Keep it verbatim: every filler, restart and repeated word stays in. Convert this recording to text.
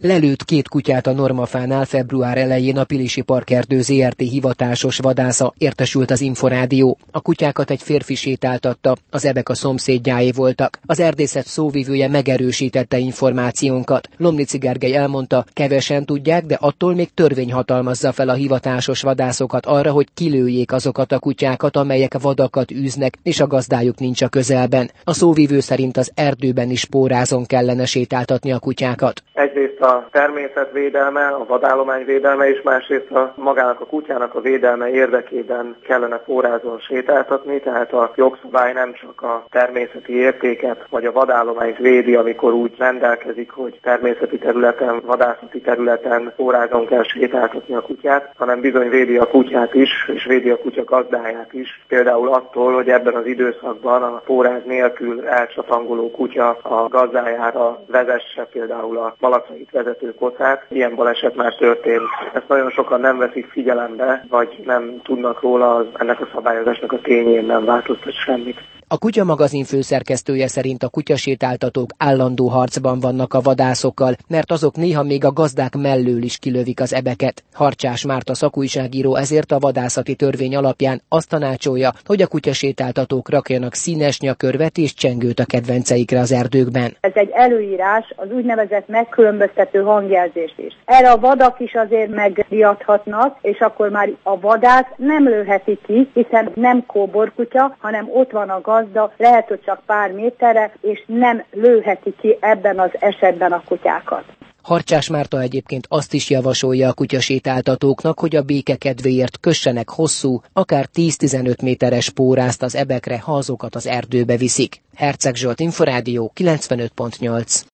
Lelőtt két kutyát a Normafánál február elején a Pilisi Parkerdő zé er té hivatásos vadásza, értesült az Inforádió. A kutyákat egy férfi sétáltatta, az ebek a szomszédjáé voltak. Az erdészet szóvivője megerősítette információnkat. Lomnici Gergely elmondta, kevesen tudják, de attól még törvény hatalmazza fel a hivatásos vadászokat arra, hogy kilőjék azokat a kutyákat, amelyek vadakat űznek, és a gazdájuk nincs a közelben. A szóvivő szerint az erdőben is pórázon kellene sétáltatni a kutyákat. Egyrészt a természetvédelme, a vadállomány védelme, és másrészt a magának a kutyának a védelme érdekében kellene pórázon sétáltatni, tehát a jogszabály nem csak a természeti értéket vagy a vadállományt védi, amikor úgy rendelkezik, hogy természeti területen, vadászati területen pórázon kell sétáltatni a kutyát, hanem bizony védi a kutyát is, és védi a kutya gazdáját is. Például attól, hogy ebben az időszakban a póráz nélkül elcsatangoló kutya a gazdájára vezesse például a malacait vezető kocát. Ilyen baleset már történt. Ezt nagyon sokan nem veszik figyelembe, vagy nem tudnak róla, az ennek a szabályozásnak a tényén nem változtat semmit. A Kutya magazin főszerkesztője szerint a kutyasétáltatók állandó harcban vannak a vadászokkal, mert azok néha még a gazdák mellől is kilövik az ebeket. Harcsás Márta szakújságíró ezért a vadászati törvény alapján azt tanácsolja, hogy a kutyasétáltatók rakjanak színes nyakörvet és csengőt a kedvenceikre az erdőkben. Ez egy előírás, az úgynevezett megkülönböztető hangjelzés is. Erre a vadak is azért megriadhatnak, és akkor már a vadász nem lőheti ki, hiszen nem kóborkutya, hanem ott van a gazda, lehet, hogy csak pár méterre, és nem lőheti ki ebben az esetben a kutyákat. Harcsás Márta egyébként azt is javasolja a kutyasétáltatóknak, hogy a béke kedvéért kössenek hosszú, akár tíz-tizenöt méteres pórázt az ebekre, ha azokat az erdőbe viszik. Herceg Zsolt, Inforádió, kilencvenöt pont nyolc.